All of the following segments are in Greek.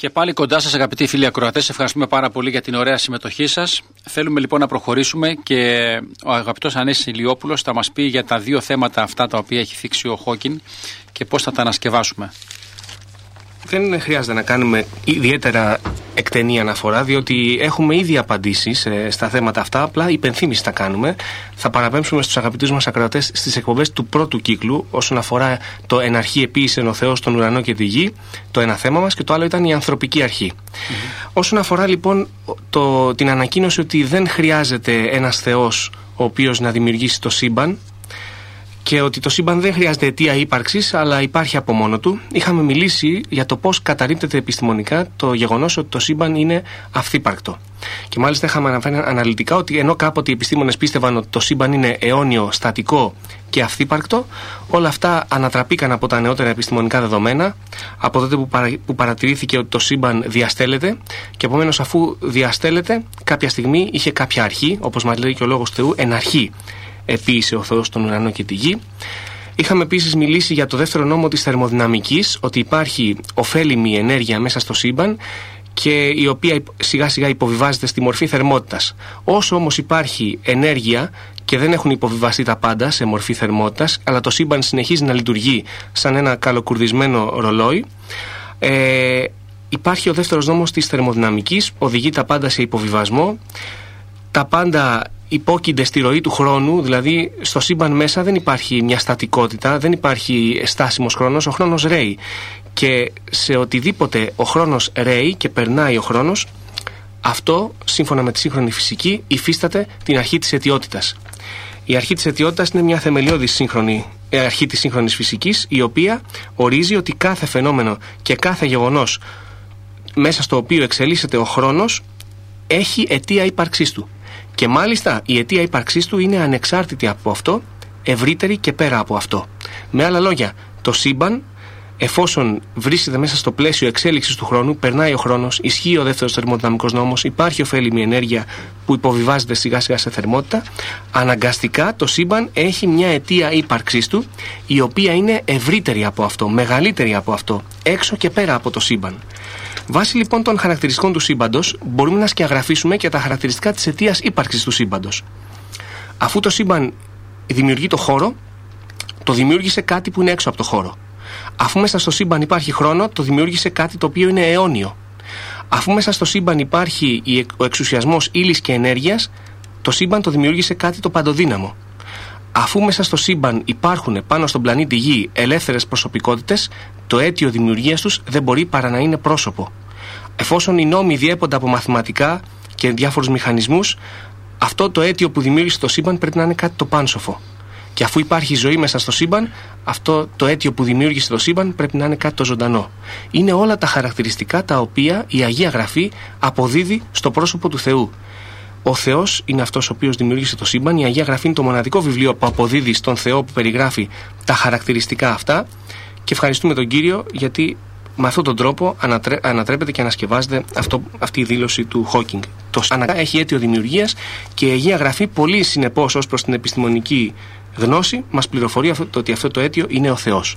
Και πάλι κοντά σας, αγαπητοί φίλοι ακροατές, ευχαριστούμε πάρα πολύ για την ωραία συμμετοχή σας. Θέλουμε λοιπόν να προχωρήσουμε και ο αγαπητός Ανέσης Ηλιόπουλος θα μας πει για τα δύο θέματα αυτά τα οποία έχει θίξει ο Χόκκιν και πώς θα τα ανασκευάσουμε. Δεν χρειάζεται να κάνουμε ιδιαίτερα εκτενή αναφορά, διότι έχουμε ήδη απαντήσεις στα θέματα αυτά. Απλά υπενθύμηση θα κάνουμε. Θα παραπέμψουμε στους αγαπητούς μας ακροατές στις εκπομπές του πρώτου κύκλου, όσον αφορά το «Εν αρχή επίησεν ο Θεός τον ουρανό και τη γη», το ένα θέμα μας, και το άλλο ήταν η ανθρωπική αρχή. Όσον αφορά λοιπόν την ανακοίνωση ότι δεν χρειάζεται ένας Θεός ο οποίος να δημιουργήσει το σύμπαν, και ότι το σύμπαν δεν χρειάζεται αιτία ύπαρξης, αλλά υπάρχει από μόνο του, είχαμε μιλήσει για το πώς καταρρίπτεται επιστημονικά το γεγονός ότι το σύμπαν είναι αυθύπαρκτο. Και μάλιστα είχαμε αναφέρει αναλυτικά ότι ενώ κάποτε οι επιστήμονες πίστευαν ότι το σύμπαν είναι αιώνιο, στατικό και αυθύπαρκτο, όλα αυτά ανατραπήκαν από τα νεότερα επιστημονικά δεδομένα, από τότε που παρατηρήθηκε ότι το σύμπαν διαστέλλεται, και επομένως αφού διαστέλλεται, κάποια στιγμή είχε κάποια αρχή, όπως μας λέει και ο λόγος του Θεού, εν αρχή επίησε ο Θεός τον ουρανό και τη γη. Είχαμε επίσης μιλήσει για το δεύτερο νόμο της θερμοδυναμικής, ότι υπάρχει ωφέλιμη ενέργεια μέσα στο σύμπαν και η οποία σιγά σιγά υποβιβάζεται στη μορφή θερμότητας. Όσο όμως υπάρχει ενέργεια και δεν έχουν υποβιβαστεί τα πάντα σε μορφή θερμότητας, αλλά το σύμπαν συνεχίζει να λειτουργεί σαν ένα καλοκουρδισμένο ρολόι, υπάρχει ο δεύτερος νόμος της θερμοδυναμικής, οδηγεί τα πάντα σε υποβιβασμό, τα πάντα υπόκεινται στη ροή του χρόνου, δηλαδή στο σύμπαν μέσα δεν υπάρχει μια στατικότητα, δεν υπάρχει στάσιμος χρόνος, ο χρόνος ρέει. Και σε οτιδήποτε ο χρόνος ρέει και περνάει ο χρόνος, αυτό, σύμφωνα με τη σύγχρονη φυσική, υφίσταται την αρχή της αιτιότητας. Η αρχή της αιτιότητας είναι μια θεμελιώδης αρχή της σύγχρονης φυσικής, η οποία ορίζει ότι κάθε φαινόμενο και κάθε γεγονός μέσα στο οποίο εξελίσσεται ο χρόνος έχει αιτία ύπαρξής του. Και μάλιστα η αιτία ύπαρξής του είναι ανεξάρτητη από αυτό, ευρύτερη και πέρα από αυτό. Με άλλα λόγια, το σύμπαν, εφόσον βρίσκεται μέσα στο πλαίσιο εξέλιξης του χρόνου, περνάει ο χρόνος, ισχύει ο δεύτερος θερμοδυναμικός νόμος, υπάρχει ωφέλιμη ενέργεια που υποβιβάζεται σιγά σιγά σε θερμότητα, αναγκαστικά το σύμπαν έχει μια αιτία ύπαρξής του, η οποία είναι ευρύτερη από αυτό, μεγαλύτερη από αυτό, έξω και πέρα από το σύμπαν. Βάσει λοιπόν των χαρακτηριστικών του σύμπαντος, μπορούμε να σκιαγραφίσουμε και τα χαρακτηριστικά της αιτίας ύπαρξης του σύμπαντος. Αφού το σύμπαν δημιουργεί το χώρο, το δημιούργησε κάτι που είναι έξω από το χώρο. Αφού μέσα στο σύμπαν υπάρχει χρόνο, το δημιούργησε κάτι το οποίο είναι αιώνιο. Αφού μέσα στο σύμπαν υπάρχει ο εξουσιασμός ύλης και ενέργειας, το σύμπαν το δημιούργησε κάτι το παντοδύναμο. Αφού μέσα στο σύμπαν υπάρχουν πάνω στον πλανήτη Γη ελεύθερες προσωπικότητες, το αίτιο δημιουργίας τους δεν μπορεί παρά να είναι πρόσωπο. Εφόσον οι νόμοι διέπονται από μαθηματικά και διάφορους μηχανισμούς, αυτό το αίτιο που δημιούργησε το σύμπαν πρέπει να είναι κάτι το πάνσοφο. Και αφού υπάρχει ζωή μέσα στο σύμπαν, αυτό το αίτιο που δημιούργησε το σύμπαν πρέπει να είναι κάτι το ζωντανό. Είναι όλα τα χαρακτηριστικά τα οποία η Αγία Γραφή αποδίδει στο πρόσωπο του Θεού. Ο Θεός είναι αυτός ο οποίος δημιούργησε το σύμπαν. Η Αγία Γραφή είναι το μοναδικό βιβλίο που αποδίδει στον Θεό, που περιγράφει τα χαρακτηριστικά αυτά. Και ευχαριστούμε τον Κύριο, γιατί με αυτόν τον τρόπο ανατρέπεται και ανασκευάζεται αυτή η δήλωση του Χόκκινγκ. Το αναγκά έχει αίτιο δημιουργίας και η Αγία Γραφή πολύ συνεπώς ως προς την επιστημονική γνώση μας πληροφορεί ότι αυτό το αίτιο είναι ο Θεός.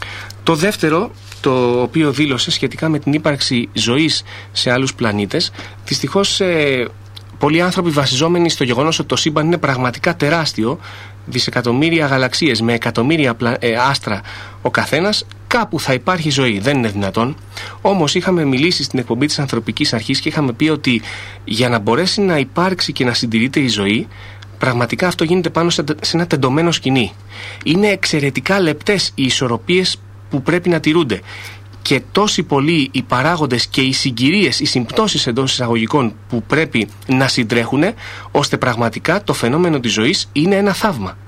Το δεύτερο, το οποίο δήλωσε σχετικά με την ύπαρξη ζωής σε άλλους πλανήτες, δυστυχώς πολλοί άνθρωποι βασιζόμενοι στο γεγονός ότι το σύμπαν είναι πραγματικά τεράστιο, δισεκατομμύρια γαλαξίες με εκατομμύρια άστρα ο καθένας, κάπου θα υπάρχει ζωή. Δεν είναι δυνατόν. Όμως είχαμε μιλήσει στην εκπομπή της Ανθρωπικής Αρχής και είχαμε πει ότι για να μπορέσει να υπάρξει και να συντηρείται η ζωή, πραγματικά αυτό γίνεται πάνω σε ένα τεντωμένο σκηνή. Είναι εξαιρετικά λεπτές οι ισορροπίες που πρέπει να τηρούνται. Και τόσοι πολλοί οι παράγοντες και οι συγκυρίες, οι συμπτώσεις εντός εισαγωγικών που πρέπει να συντρέχουν, ώστε πραγματικά το φαινόμενο της ζωής είναι ένα θαύμα.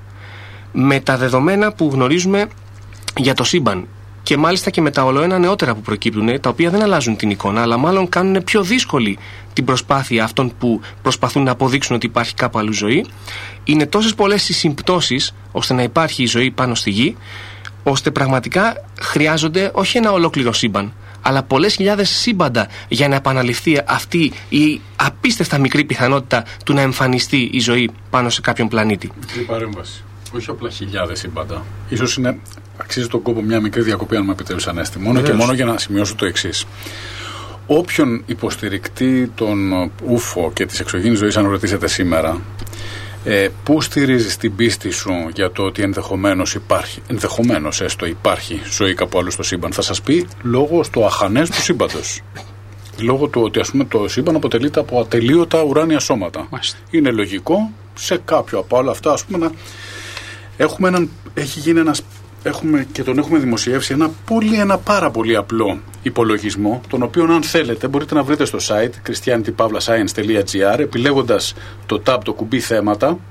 Με τα δεδομένα που γνωρίζουμε για το σύμπαν και μάλιστα και με τα ολοένα νεότερα που προκύπτουν, τα οποία δεν αλλάζουν την εικόνα, αλλά μάλλον κάνουν πιο δύσκολη την προσπάθεια αυτών που προσπαθούν να αποδείξουν ότι υπάρχει κάπου αλλού ζωή, είναι τόσες πολλές οι συμπτώσεις ώστε να υπάρχει η ζωή πάνω στη γη, ώστε πραγματικά χρειάζονται όχι ένα ολόκληρο σύμπαν, αλλά πολλές χιλιάδες σύμπαντα για να επαναληφθεί αυτή η απίστευτα μικρή πιθανότητα του να εμφανιστεί η ζωή πάνω σε κάποιον πλανήτη. Μικρή παρέμβαση. Όχι απλά χιλιάδες σύμπαντα. Ίσως αξίζει τον κόπο μια μικρή διακοπή, αν μου επιτρέψει, Ανέστη. Μόνο και μόνο για να σημειώσω το εξής. όποιον υποστηρικτή των UFO και της εξωγήινης ζωής, αν ρωτήσετε σήμερα, πού στηρίζεις την πίστη σου για το ότι ενδεχομένως έστω υπάρχει ζωή κάπου αλλού στο σύμπαν, θα σας πει λόγω στο αχανές του σύμπαντος. Λόγω του ότι, ας πούμε, το σύμπαν αποτελείται από ατελείωτα ουράνια σώματα. Μάλιστα. Είναι λογικό σε κάποιο από όλα αυτά, ας πούμε, να έχουμε δημοσιεύσει ένα πάρα πολύ απλό υπολογισμό, τον οποίο, αν θέλετε, μπορείτε να βρείτε στο site christianity-science.gr, επιλέγοντας το tab, το κουμπί θέματα,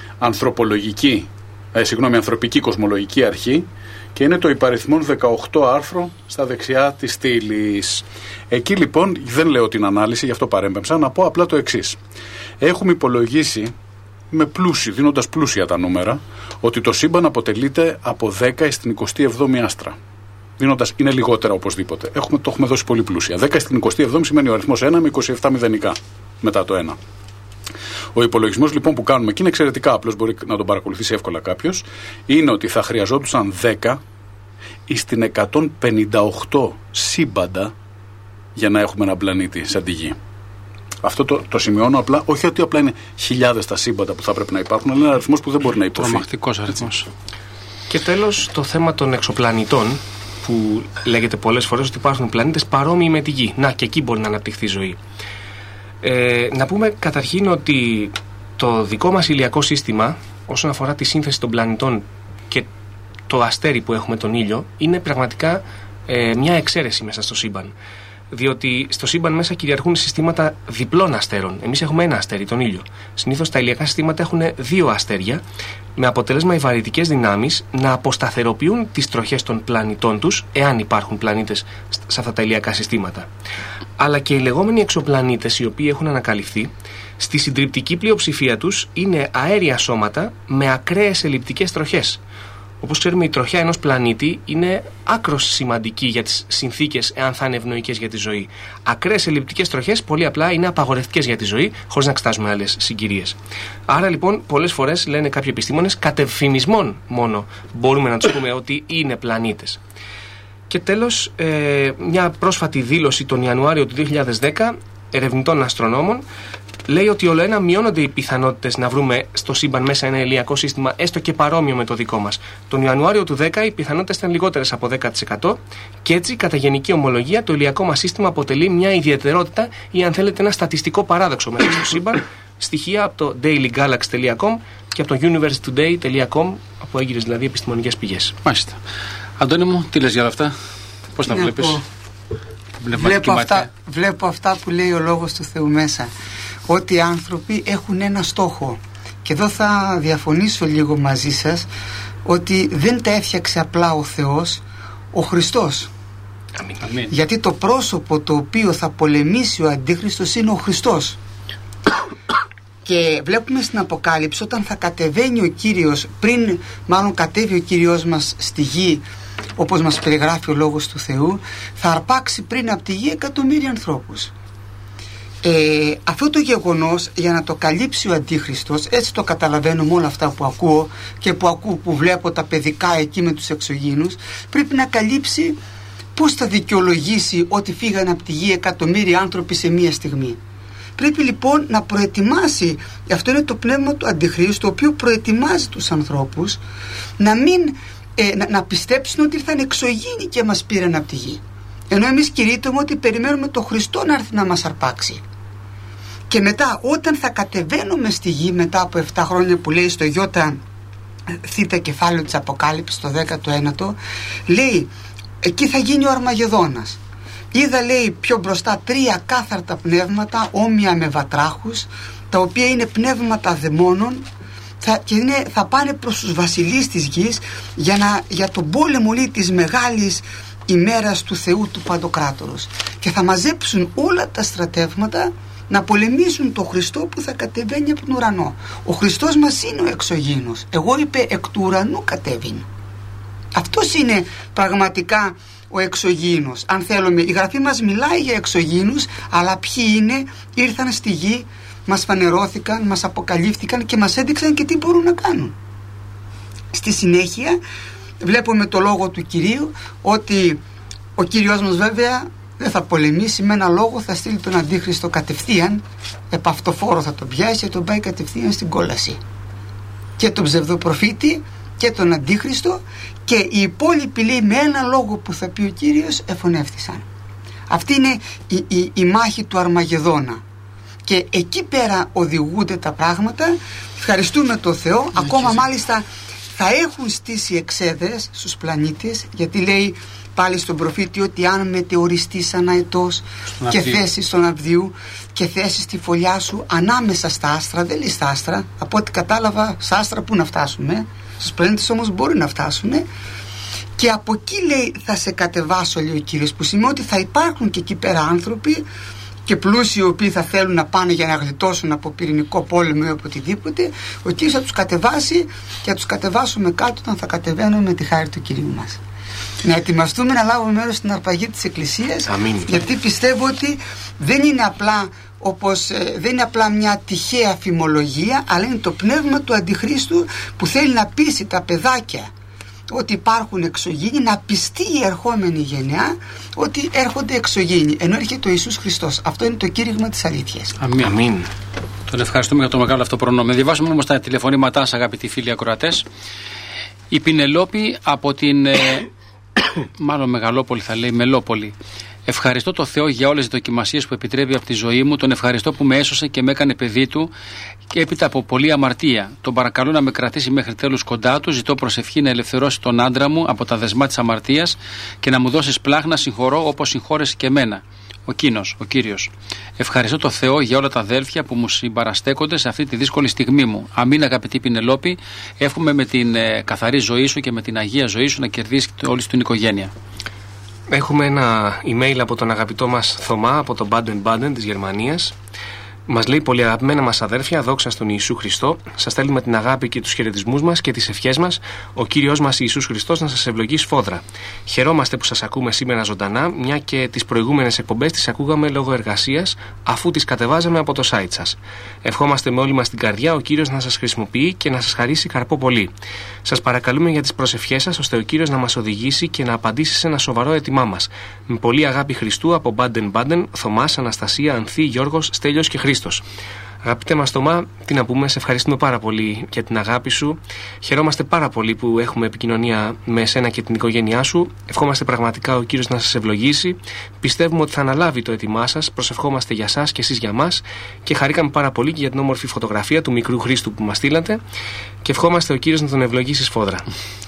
ανθρωπική κοσμολογική αρχή, και είναι το υπαριθμόν 18 άρθρο στα δεξιά της στήλης. Εκεί λοιπόν δεν λέω την ανάλυση, γι' αυτό παρέμπεμψα, να πω απλά το εξής. Έχουμε υπολογίσει δίνοντας πλούσια τα νούμερα, ότι το σύμπαν αποτελείται από 10 στην 27η άστρα. Είναι λιγότερα οπωσδήποτε. Το έχουμε δώσει πολύ πλούσια. 10 στην 27η σημαίνει ο αριθμός 1 με 27 μηδενικά μετά το 1. Ο υπολογισμός λοιπόν που κάνουμε, και είναι εξαιρετικά απλός, μπορεί να τον παρακολουθήσει εύκολα κάποιος, είναι ότι θα χρειαζόντουσαν 10 στην 158 σύμπαντα για να έχουμε έναν πλανήτη σαν τη Γη. Αυτό το σημειώνω απλά, όχι ότι απλά είναι χιλιάδες τα σύμπαντα που θα πρέπει να υπάρχουν, αλλά είναι ένα αριθμός που δεν μπορεί να υποθεί. Τρομακτικός αριθμός. Και τέλος, το θέμα των εξωπλανητών, που λέγεται πολλές φορές ότι υπάρχουν πλανήτες παρόμοιοι με τη Γη. Να, και εκεί μπορεί να αναπτυχθεί ζωή. Να πούμε καταρχήν ότι το δικό μας ηλιακό σύστημα, όσον αφορά τη σύνθεση των πλανητών και το αστέρι που έχουμε, τον ήλιο, είναι πραγματικά μια εξαίρεση μέσα στο σύμπαν. Διότι στο σύμπαν μέσα κυριαρχούν συστήματα διπλών αστέρων. Εμείς έχουμε ένα αστέρι, τον ήλιο. Συνήθως τα ηλιακά συστήματα έχουν δύο αστέρια, με αποτέλεσμα οι βαρυτικές δυνάμεις να αποσταθεροποιούν τις τροχές των πλανητών τους, εάν υπάρχουν πλανήτες σε αυτά τα ηλιακά συστήματα. Αλλά και οι λεγόμενοι εξωπλανήτες, οι οποίοι έχουν ανακαλυφθεί, στη συντριπτική πλειοψηφία τους είναι αέρια σώματα με ακραίες ελλειπτικές τροχές. Όπως ξέρουμε, η τροχιά ενός πλανήτη είναι άκρως σημαντική για τις συνθήκες, εάν θα είναι ευνοϊκές για τη ζωή. Ακραίες ελλειπτικές τροχές πολύ απλά είναι απαγορευτικές για τη ζωή, χωρίς να εξετάζουμε άλλες συγκυρίες. Άρα λοιπόν, πολλές φορές λένε κάποιοι επιστήμονες, κατ' ευφημισμόν μόνο μπορούμε να τους πούμε ότι είναι πλανήτες. Και τέλος, μια πρόσφατη δήλωση τον Ιανουάριο του 2010 ερευνητών αστρονόμων λέει ότι ολοένα μειώνονται οι πιθανότητες να βρούμε στο σύμπαν μέσα ένα ηλιακό σύστημα, έστω και παρόμοιο με το δικό μας. Τον Ιανουάριο του 10 οι πιθανότητες ήταν λιγότερες από 10%, και έτσι, κατά γενική ομολογία, το ηλιακό μας σύστημα αποτελεί μια ιδιαιτερότητα, ή αν θέλετε ένα στατιστικό παράδοξο μέσα στο σύμπαν. Στοιχεία από το dailygalaxy.com και από το universetoday.com, από έγκυρες δηλαδή επιστημονικές πηγές. Μάλιστα. Αντώνη μου, τι λες για όλα αυτά, πώς τα βλέπεις? Βλέπω αυτά που λέει ο Λόγος του Θεού μέσα, ότι οι άνθρωποι έχουν ένα στόχο, και εδώ θα διαφωνήσω λίγο μαζί σας, ότι δεν τα έφτιαξε απλά ο Θεός, ο Χριστός. Αμήν. Γιατί το πρόσωπο το οποίο θα πολεμήσει ο Αντίχριστος είναι ο Χριστός. Και βλέπουμε στην Αποκάλυψη, όταν θα κατεβαίνει ο Κύριος, μάλλον κατέβει ο Κύριος μας στη γη, όπως μας περιγράφει ο Λόγος του Θεού, θα αρπάξει πριν από τη γη εκατομμύρια ανθρώπους. Αυτό το γεγονός, για να το καλύψει ο Αντίχριστος, έτσι το καταλαβαίνω με όλα αυτά που ακούω και που βλέπω τα παιδικά εκεί με τους εξωγήινους, πρέπει να καλύψει πώς θα δικαιολογήσει ότι φύγανε από τη γη εκατομμύρια άνθρωποι σε μία στιγμή. Πρέπει λοιπόν να προετοιμάσει, αυτό είναι το πνεύμα του Αντιχρίστου, το οποίο προετοιμάζει τους ανθρώπους να πιστέψουν ότι ήρθαν εξωγήινοι και μας πήραν από τη γη. Ενώ εμείς κηρύττουμε ότι περιμένουμε τον Χριστό να έρθει να μας αρπάξει. Και μετά, όταν θα κατεβαίνουμε στη γη μετά από 7 χρόνια, που λέει στο Ιώτα θήτα κεφάλαιο της Αποκάλυψης, το 19ο, λέει εκεί θα γίνει ο Αρμαγεδόνας. Είδα, λέει, πιο μπροστά 3 κάθαρτα πνεύματα όμοια με βατράχους, τα οποία είναι πνεύματα δαιμόνων, θα πάνε προς τους βασιλείς της γης για τον πόλεμο, λέει, της μεγάλης ημέρας του Θεού του Παντοκράτορος, και θα μαζέψουν όλα τα στρατεύματα να πολεμήσουν τον Χριστό που θα κατεβαίνει από τον ουρανό. Ο Χριστός μας είναι ο εξωγήινος. Εγώ είπε εκ του ουρανού κατέβην. Αυτός είναι πραγματικά ο εξωγήινος. Αν θέλουμε, η Γραφή μας μιλάει για εξωγήινους, αλλά ποιοι είναι? Ήρθαν στη γη, μας φανερώθηκαν, μας αποκαλύφθηκαν και μας έδειξαν και τι μπορούν να κάνουν. Στη συνέχεια βλέπουμε το λόγο του Κυρίου, ότι ο Κύριος μας βέβαια δεν θα πολεμήσει, με ένα λόγο θα στείλει τον Αντίχριστο κατευθείαν, επαυτοφόρο θα τον πιάσει και τον πάει κατευθείαν στην κόλαση. Και τον ψευδοπροφήτη και τον Αντίχριστο, και οι υπόλοιποι, λέει, με ένα λόγο που θα πει ο Κύριος, εφωνεύτησαν. Αυτή είναι η μάχη του Αρμαγεδόνα. Και εκεί πέρα οδηγούνται τα πράγματα. Ευχαριστούμε τον Θεό. Ακόμα μάλιστα θα έχουν στήσει εξέδρες στους πλανήτες, γιατί λέει πάλι στον προφήτη ότι αν μετεωριστείς ανά ετός και θέσεις στον Αβδίου και θέσεις τη φωλιά σου ανάμεσα στα άστρα, δεν λέει στα άστρα, από ό,τι κατάλαβα στα άστρα πού να φτάσουμε, στους πλανήτες όμως μπορεί να φτάσουμε, και από εκεί, λέει, θα σε κατεβάσω, λέει ο Κύριος, που σημαίνει ότι θα υπάρχουν και εκεί πέρα άνθρωποι και πλούσιοι οι οποίοι θα θέλουν να πάνε για να γλιτώσουν από πυρηνικό πόλεμο ή από οτιδήποτε. Ο Κύριος θα τους κατεβάσει και θα τους κατεβάσουμε κάτω όταν θα κατεβαίνουμε με τη χάρη του Κυρίου μας. Να ετοιμαστούμε να λάβουμε μέρος στην αρπαγή της Εκκλησίας. Αμήν. Γιατί πιστεύω ότι δεν είναι απλά μια τυχαία φημολογία, αλλά είναι το πνεύμα του Αντιχρίστου που θέλει να πείσει τα παιδάκια ότι υπάρχουν εξωγήινοι, να πιστεί η ερχόμενη γενιά ότι έρχονται εξωγήινοι, ενώ έρχεται ο Ιησούς Χριστός. Αυτό είναι το κήρυγμα της αλήθειας. Αμήν. Τον ευχαριστούμε για το μεγάλο αυτό προνόμιο. Διαβάζουμε όμως τα τηλεφωνήματά σας, αγαπητοί φίλοι ακροατές. Η Πινελόπη από την μάλλον Μεγαλόπολη, θα λέει, Μελόπολη. Ευχαριστώ το Θεό για όλες τις δοκιμασίες που επιτρέπει από τη ζωή μου. Τον ευχαριστώ που με έσωσε και με έκανε παιδί του και έπειτα από πολλή αμαρτία. Τον παρακαλώ να με κρατήσει μέχρι τέλους κοντά του. Ζητώ προσευχή να ελευθερώσει τον άντρα μου από τα δεσμά της αμαρτίας και να μου δώσεις πλάχνα συγχωρώ όπως συγχώρεσαι και εμένα. Ο Κύριος. Ευχαριστώ το Θεό για όλα τα αδέλφια που μου συμπαραστέκονται σε αυτή τη δύσκολη στιγμή μου. Αμήν, αγαπητή Πινελόπη. Εύχομαι με την καθαρή ζωή σου και με την αγία ζωή σου να κερδίσει όλη την οικογένεια. Έχουμε ένα email από τον αγαπητό μας Θωμά από τον Baden-Baden της Γερμανίας. Μας λέει: πολύ αγαπημένα μας αδέρφια, δόξα στον Ιησού Χριστό. Σας στέλνουμε την αγάπη και τους χαιρετισμούς μας και τις ευχές μας. Ο Κύριος μας Ιησούς Χριστός να σας ευλογεί σφόδρα. Χαιρόμαστε που σας ακούμε σήμερα ζωντανά, μια και τις προηγούμενες εκπομπές τις ακούγαμε λόγω εργασίας, αφού τις κατεβάζαμε από το site σας. Ευχόμαστε με όλη μας την καρδιά ο Κύριος να σας χρησιμοποιεί και να σας χαρίσει καρπό πολύ. Σας παρακαλούμε για τις προσευχές σας, ώστε ο Κύριος να μας οδηγήσει και να απαντήσει σε ένα σοβαρό αίτημά μας. Με πολύ αγάπη Χριστού από Baden-Baden, Θωμάς, Αναστασία, Ανθή, Γιώργος, Στέλιος και Χρήστος. Αγαπητέ μας Θωμά, τι να πούμε, σε ευχαριστούμε πάρα πολύ για την αγάπη σου. Χαιρόμαστε πάρα πολύ που έχουμε επικοινωνία με εσένα και την οικογένειά σου. Ευχόμαστε πραγματικά ο Κύριος να σας ευλογήσει. Πιστεύουμε ότι θα αναλάβει το αίτημά σας. Προσευχόμαστε για σας και εσείς για μας. Και χαρήκαμε πάρα πολύ και για την όμορφη φωτογραφία του μικρού Χρήστου που μας στείλατε. Και ευχόμαστε ο Κύριος να τον ευλογήσει σφόδρα.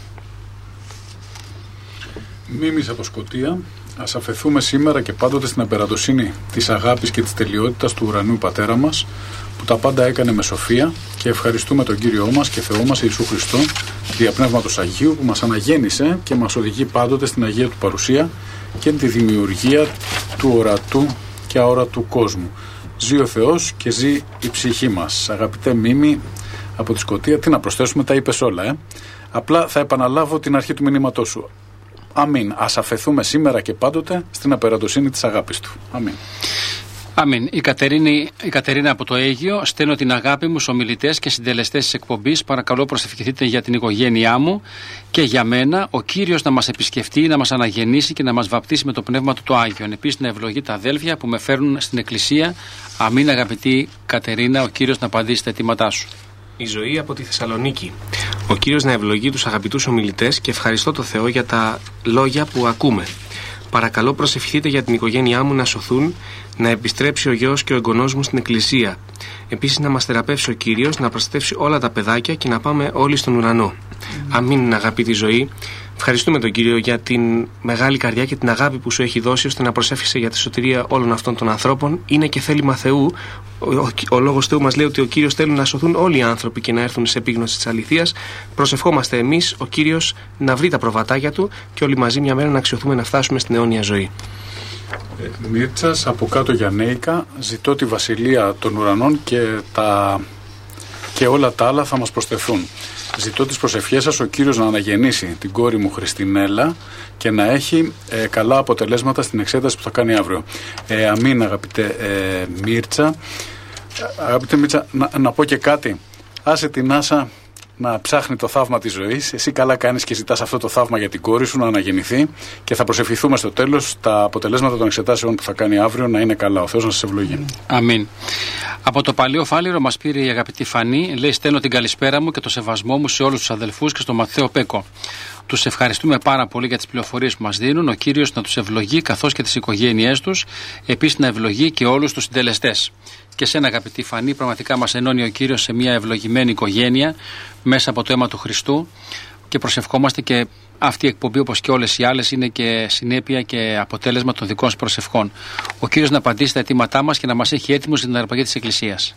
Μίμης από Σκωτία. Ας αφαιθούμε σήμερα και πάντοτε στην απεραντοσύνη της αγάπης και της τελειότητας του ουρανίου Πατέρα μας, που τα πάντα έκανε με σοφία, και ευχαριστούμε τον Κύριό μας και Θεό μας Ιησού Χριστό, δια Πνεύματος Αγίου, που μας αναγέννησε και μας οδηγεί πάντοτε στην Αγία του παρουσία και τη δημιουργία του ορατού και αόρατου κόσμου. Ζει ο Θεός και ζει η ψυχή μας. Αγαπητέ Μίμη από τη Σκωτία, τι να προσθέσουμε, τα είπες όλα. Απλά θα επαναλάβω την αρχή του μηνύματός σου. Αμήν. Ας αφαιθούμε σήμερα και πάντοτε στην απεραντοσύνη της αγάπης του. Αμήν. Αμήν. Η Κατερίνα από το Αίγυο. Στέλνω την αγάπη μου στους ομιλητές και συντελεστές της εκπομπής. Παρακαλώ προσευχηθείτε για την οικογένειά μου και για μένα. Ο Κύριος να μας επισκεφτεί, να μας αναγεννήσει και να μας βαπτίσει με το πνεύμα του το Άγιον. Επίσης να ευλογεί τα αδέλφια που με φέρνουν στην Εκκλησία. Αμήν, αγαπητή Κατερίνα. Ο Κύριος να απαντήσει τα αιτήματά σου. Η Ζωή από τη Θεσσαλονίκη. Ο Κύριος να ευλογεί τους αγαπητούς ομιλητές και ευχαριστώ το Θεό για τα λόγια που ακούμε. Παρακαλώ προσευχηθείτε για την οικογένειά μου να σωθούν, να επιστρέψει ο γιος και ο εγγονός μου στην Εκκλησία. Επίσης να μας θεραπεύσει ο Κύριος, να προστατεύσει όλα τα παιδάκια και να πάμε όλοι στον ουρανό. Αμήν, αγαπητή Ζωή. Ευχαριστούμε τον Κύριο για την μεγάλη καρδιά και την αγάπη που σου έχει δώσει, ώστε να προσεύχεσαι για τη σωτηρία όλων αυτών των ανθρώπων. Είναι και θέλημα Θεού. Ο λόγος Θεού μας λέει ότι ο Κύριος θέλει να σωθούν όλοι οι άνθρωποι και να έρθουν σε επίγνωση της αληθείας. Προσευχόμαστε εμείς ο Κύριος να βρει τα προβατάκια του και όλοι μαζί μια μέρα να αξιωθούμε να φτάσουμε στην αιώνια ζωή. Μίρτσας από κάτω Γιαννέικα. Ζητώ τη βασιλεία των ουρανών και όλα τα άλλα θα μας προσθεθούν. Ζητώ τις προσευχές σας ο Κύριος να αναγεννήσει την κόρη μου Χριστινέλα και να έχει καλά αποτελέσματα στην εξέταση που θα κάνει αύριο. Αμήν, αγαπητέ Μίρτσα. Αγαπητέ Μίρτσα, να πω και κάτι. Άσε την Άσα να ψάχνει το θαύμα της ζωής. Εσύ καλά κάνεις και ζητάς αυτό το θαύμα για την κόρη σου να αναγεννηθεί, και θα προσευχηθούμε στο τέλος τα αποτελέσματα των εξετάσεων που θα κάνει αύριο να είναι καλά. Ο Θεός να σας ευλογεί. Αμήν. Από το Παλαιό Φάληρο μας πήρε η αγαπητή Φανή. Λέει: στέλνω την καλησπέρα μου και το σεβασμό μου σε όλους τους αδελφούς και στον Ματθαίο Πέκο. Τους ευχαριστούμε πάρα πολύ για τις πληροφορίες που μας δίνουν. Ο Κύριος να τους ευλογεί καθώς και τις οικογένειές τους. Επίσης να ευλογεί και όλους τους συντελεστές. Και σένα, αγαπητή Φανή, πραγματικά μας ενώνει ο Κύριος σε μια ευλογημένη οικογένεια μέσα από το αίμα του Χριστού, και προσευχόμαστε και αυτή η εκπομπή, όπως και όλες οι άλλες, είναι και συνέπεια και αποτέλεσμα των δικών σας προσευχών. Ο Κύριος να απαντήσει τα αιτήματά μας και να μας έχει έτοιμους για την αρπαγή της Εκκλησίας.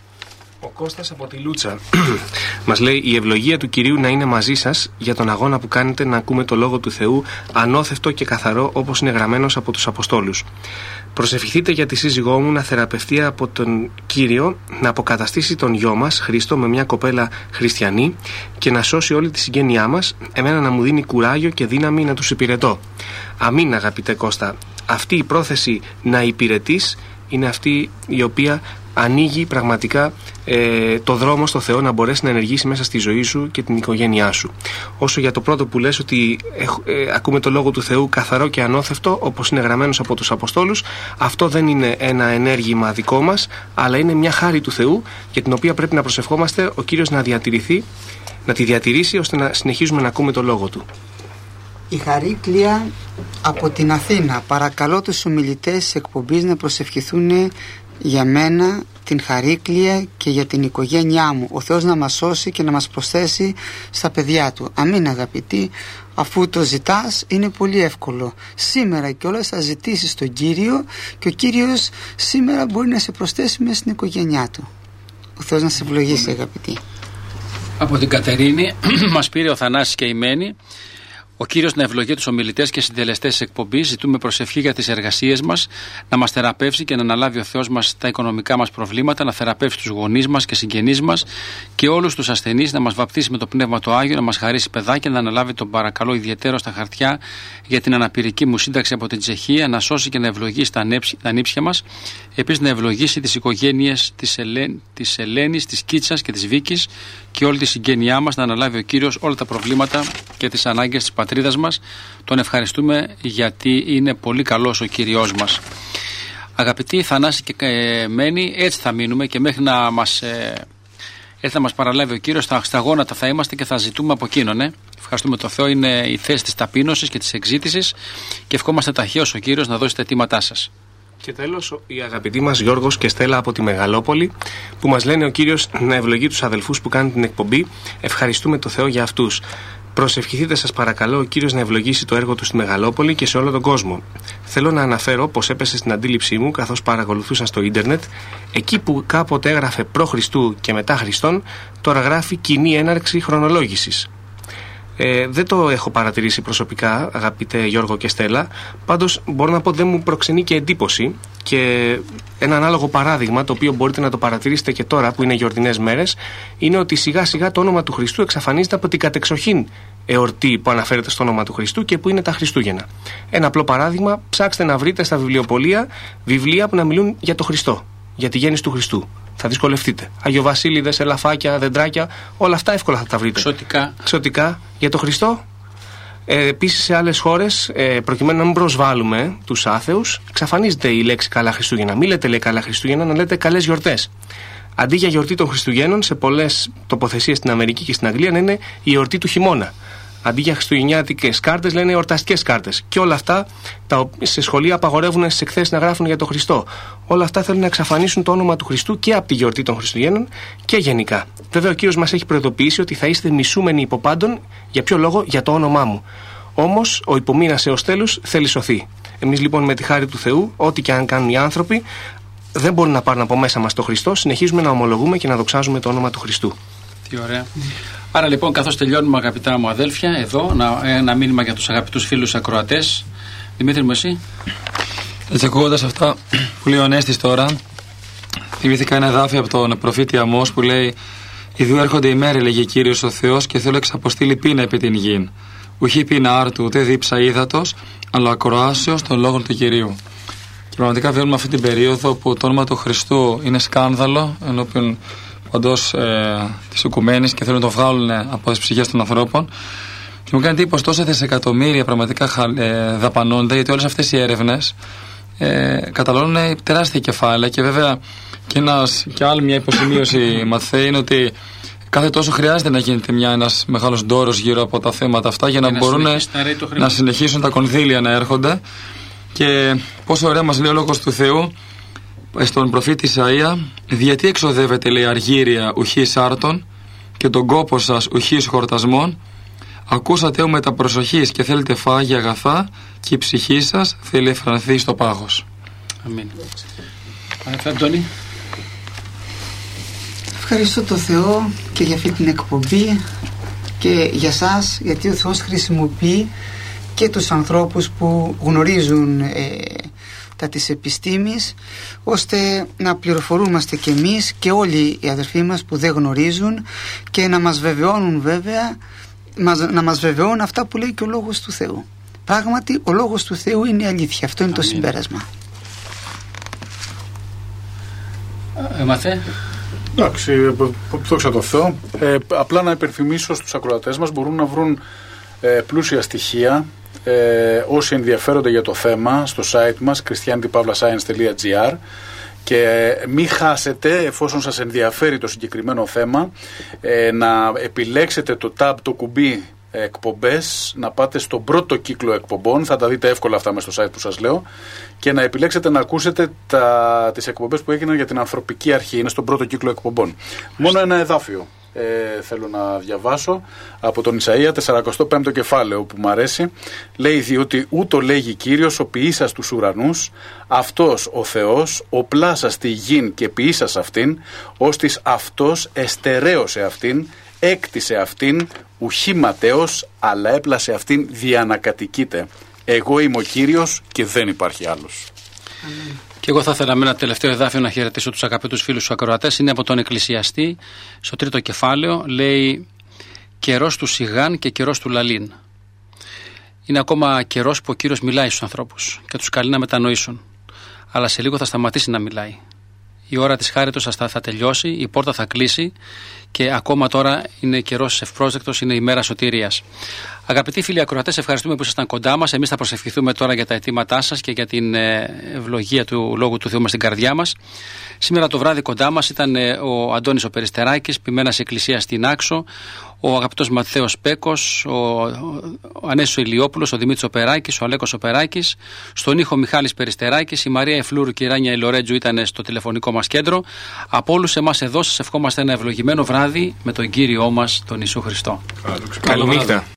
Ο Κώστας από τη Λούτσα μας λέει: η ευλογία του Κυρίου να είναι μαζί σας για τον αγώνα που κάνετε να ακούμε το Λόγο του Θεού ανώθευτο και καθαρό, όπως είναι γραμμένος από τους Αποστόλους. Προσευχηθείτε για τη σύζυγό μου να θεραπευτεί από τον Κύριο, να αποκαταστήσει τον γιο μας Χρήστο με μια κοπέλα χριστιανή και να σώσει όλη τη συγγένειά μας, εμένα να μου δίνει κουράγιο και δύναμη να τους υπηρετώ. Αμήν, αγαπητέ Κώστα. Αυτή η πρόθεση να υπηρετείς είναι αυτή η οποία ανοίγει πραγματικά το δρόμο στο Θεό να μπορέσει να ενεργήσει μέσα στη ζωή σου και την οικογένειά σου. Όσο για το πρώτο που λες, ότι ακούμε το Λόγο του Θεού καθαρό και ανώθευτο, όπως είναι γραμμένος από τους Αποστόλους, αυτό δεν είναι ένα ενέργημα δικό μας, αλλά είναι μια χάρη του Θεού, για την οποία πρέπει να προσευχόμαστε ο Κύριος να τη διατηρήσει, ώστε να συνεχίζουμε να ακούμε το Λόγο Του. Η Χαρίκλια από την Αθήνα: παρακαλώ τους ομιλητές της εκπομπής να προσευχηθούν για μένα, την Χαρίκλια, και για την οικογένειά μου. Ο Θεός να μας σώσει και να μας προσθέσει στα παιδιά Του. Αμήν, αγαπητοί. Αφού το ζητάς, είναι πολύ εύκολο. Σήμερα κιόλας θα ζητήσεις τον Κύριο και ο Κύριος σήμερα μπορεί να σε προσθέσει μέσα στην οικογένειά Του. Ο Θεός να σε ευλογήσει, αγαπητοί. Από την Κατερίνη μας πήρε ο Θανάσης και η Μένη. Ο Κύριος να ευλογεί τους ομιλητές και συντελεστές της εκπομπής. Ζητούμε προσευχή για τις εργασίες μας, να μας θεραπεύσει και να αναλάβει ο Θεός μας τα οικονομικά μας προβλήματα, να θεραπεύσει τους γονείς μας και συγγενείς μας και όλους τους ασθενείς, να μας βαπτίσει με το Πνεύμα το Άγιο, να μας χαρίσει παιδάκια, να αναλάβει τον παρακαλώ ιδιαίτερο στα χαρτιά για την αναπηρική μου σύνταξη από την Τσεχία, να σώσει και να ευλογήσει τα νύψια μας. Επίσης να ευλογήσει τις οικογένειες της Ελένης, της Κίτσας και της Βίκης και όλη τη συγγένειά μας, να αναλάβει ο Κύριος όλα τα προβλήματα και τις ανάγκες της πατρίδας μας. Τον ευχαριστούμε γιατί είναι πολύ καλός ο Κύριος μας. Αγαπητοί Θανάση και Μένη, έτσι θα μείνουμε και μέχρι να μας παραλάβει ο Κύριος, στα γόνατα θα είμαστε και θα ζητούμε από Εκείνον. Ευχαριστούμε τον Θεό, είναι η θέση της ταπείνωσης και της εξζήτησης και ευχόμαστε ταχαίως ο Κύριος να δώσει τα αιτήματά σας. Και τέλος, οι αγαπητοί μας Γιώργος και Στέλλα από τη Μεγαλόπολη, που μας λένε ο Κύριος να ευλογεί τους αδελφούς που κάνουν την εκπομπή. Ευχαριστούμε τον Θεό για αυτούς. Προσευχηθείτε, σας παρακαλώ, ο Κύριος να ευλογήσει το έργο του στη Μεγαλόπολη και σε όλο τον κόσμο. Θέλω να αναφέρω πως έπεσε στην αντίληψή μου καθώς παρακολουθούσα στο ίντερνετ, εκεί που κάποτε έγραφε προ Χριστού και μετά Χριστόν, τώρα γράφει κοινή έναρξη χρονολόγησης. Δεν το έχω παρατηρήσει προσωπικά, αγαπητέ Γιώργο και Στέλλα, πάντως μπορώ να πω ότι δεν μου προξενεί και εντύπωση. Και ένα ανάλογο παράδειγμα, το οποίο μπορείτε να το παρατηρήσετε και τώρα που είναι γιορτινές μέρες, είναι ότι σιγά σιγά το όνομα του Χριστού εξαφανίζεται από την κατεξοχήν εορτή που αναφέρεται στο όνομα του Χριστού και που είναι τα Χριστούγεννα. Ένα απλό παράδειγμα, ψάξτε να βρείτε στα βιβλιοπωλεία βιβλία που να μιλούν για το Χριστό, για τη γέννηση του Χριστού. Θα δυσκολευτείτε. Αγιοβασίλειδες, ελαφάκια, δεντράκια, όλα αυτά εύκολα θα τα βρείτε. Ξωτικά για το Χριστό. Επίσης σε άλλες χώρες, προκειμένου να μην προσβάλλουμε τους άθεους, εξαφανίζεται η λέξη Καλά Χριστούγεννα. Μην λέτε λέει Καλά Χριστούγεννα, να λέτε Καλές Γιορτές. Αντί για γιορτή των Χριστουγέννων, σε πολλές τοποθεσίες στην Αμερική και στην Αγγλία, να είναι η εορτή του χειμώνα. Αντί για χριστουγεννιάτικες κάρτες, λένε εορταστικές κάρτες. Και όλα αυτά σε σχολεία απαγορεύουν στις εκθέσεις να γράφουν για τον Χριστό. Όλα αυτά θέλουν να εξαφανίσουν το όνομα του Χριστού και από τη γιορτή των Χριστουγέννων και γενικά. Βέβαια, ο Κύριος μας έχει προειδοποιήσει ότι θα είστε μισούμενοι υπό πάντων. Για ποιο λόγο? Για το όνομά μου. Όμως, ο υπομείνας έως τέλους θέλει σωθεί. Εμείς λοιπόν, με τη χάρη του Θεού, ό,τι και αν κάνουν οι άνθρωποι, δεν μπορούν να πάρουν από μέσα μας το Χριστό. Συνεχίζουμε να ομολογούμε και να δοξάζουμε το όνομα του Χριστού. Τι ωραία. Άρα λοιπόν, καθώς τελειώνουμε, αγαπητά μου αδέλφια, εδώ ένα μήνυμα για τους αγαπητούς φίλους ακροατές. Δημήτρη μου, εσύ. Έτσι, ακούγοντας αυτά που λέει ο Ανέστης τώρα, θυμήθηκα ένα εδάφιο από τον προφήτη Αμώς που λέει: «Ιδού έρχονται οι μέρες, λέγει Κύριος ο Θεός, και θέλω εξαποστείλει πείνα επί την γην. Ουχή πείνα άρτου, ούτε δίψα ύδατος, αλλά ακροάσεως των λόγων του Κυρίου». Και πραγματικά βιώνουμε αυτή την περίοδο που το όνομα του Χριστού είναι σκάνδαλο ενώπιον παντός της οικουμένης και θέλουν να το βγάλουν από τις ψυχές των ανθρώπων. Και μου κάνει εντύπωση τόσα δισεκατομμύρια πραγματικά δαπανώνται, γιατί όλες αυτές οι έρευνες καταλώνουν τεράστια κεφάλαια. Και βέβαια και άλλη μια υποσημείωση, Ματθαίη, είναι ότι κάθε τόσο χρειάζεται να γίνεται ένας μεγάλος ντόρος γύρω από τα θέματα αυτά για να μπορούν να συνεχίσουν τα κονδύλια να έρχονται. Και πόσο ωραία μας λέει ο Λόγος του Θεού στον προφήτη Ισαΐα: «Γιατί εξοδεύετε, λέει, αργύρια ουχής άρτων και τον κόπο σας ουχής χορτασμών? Ακούσατε με τα προσοχής και θέλετε φάγη αγαθά και η ψυχή σας θέλει εφρανθεί στο πάγος». Αμήν. Αντώνη. Ευχαριστώ τον Θεό και για αυτή την εκπομπή και για σας, γιατί ο Θεός χρησιμοποιεί και τους ανθρώπους που γνωρίζουν τα της επιστήμης, ώστε να πληροφορούμαστε κι εμείς και όλοι οι αδερφοί μας που δεν γνωρίζουν, και να μας βεβαιώνουν βέβαια, να μας βεβαιώνουν αυτά που λέει και ο Λόγος του Θεού. Πράγματι ο Λόγος του Θεού είναι η αλήθεια. Αυτό είναι το συμπέρασμα. Μαθέ. Εντάξει, δόξα τω Θεώ. Απλά να υπενθυμίσω στους ακροατές μας, μπορούν να βρουν πλούσια στοιχεία όσοι ενδιαφέρονται για το θέμα στο site μας christianity-science.gr, και μην χάσετε, εφόσον σας ενδιαφέρει το συγκεκριμένο θέμα, να επιλέξετε το tab, το κουμπί εκπομπές, να πάτε στον πρώτο κύκλο εκπομπών, θα τα δείτε εύκολα αυτά μέσα στο site που σας λέω, και να επιλέξετε να ακούσετε τις εκπομπές που έγιναν για την ανθρωπική αρχή. Είναι στον πρώτο κύκλο εκπομπών. Μόνο ένα εδάφιο θέλω να διαβάσω από τον Ισαΐα, 45ο κεφάλαιο, που μου αρέσει. Λέει: «Διότι ούτω λέγει Κύριος, ο ποιήσας τους ουρανούς, αυτός ο Θεός, ο πλάσας τη γην και ποιήσας αυτήν, ώστις αυτός εστερέωσε αυτήν, έκτισε αυτήν, ουχή ματέως, αλλά έπλασε αυτήν δια να κατοικείται. Εγώ είμαι ο Κύριος και δεν υπάρχει άλλος». Και εγώ θα ήθελα με ένα τελευταίο εδάφιο να χαιρετήσω τους αγαπητούς φίλους του ακροατές. Είναι από τον Εκκλησιαστή, στο 3ο κεφάλαιο. Λέει: «Καιρός του σιγάν και καιρός του λαλήν». Είναι ακόμα καιρός που ο Κύριος μιλάει στους ανθρώπους και τους καλεί να μετανοήσουν. Αλλά σε λίγο θα σταματήσει να μιλάει. Η ώρα της χάριτος θα τελειώσει, η πόρτα θα κλείσει, και ακόμα τώρα είναι καιρός ευπρόσδεκτος, είναι η μέρα σωτηρίας. Αγαπητοί φίλοι ακροατές, ευχαριστούμε που ήσασταν κοντά μας. Εμείς θα προσευχηθούμε τώρα για τα αιτήματά σας και για την ευλογία του Λόγου του Θεού μας στην καρδιά μας. Σήμερα το βράδυ κοντά μας ήταν ο Αντώνης ο Περιστεράκης, ποιμένας εκκλησίας στην Άξο, ο αγαπητός Ματθαίος Πέκος, ο Ανέσης Ηλιόπουλος, ο Δημήτρης Οπεράκης, ο Αλέκος Οπεράκης, στον ήχο Μιχάλης Περιστεράκης, η Μαρία Εφλούρου και η Ράνια Ελορέτζου ήταν στο τηλεφωνικό μας κέντρο. Από όλους εμάς εδώ σας ευχόμαστε ένα ευλογημένο βράδυ με τον Κύριό μας τον Ιησού Χριστό. Καληνύχτα.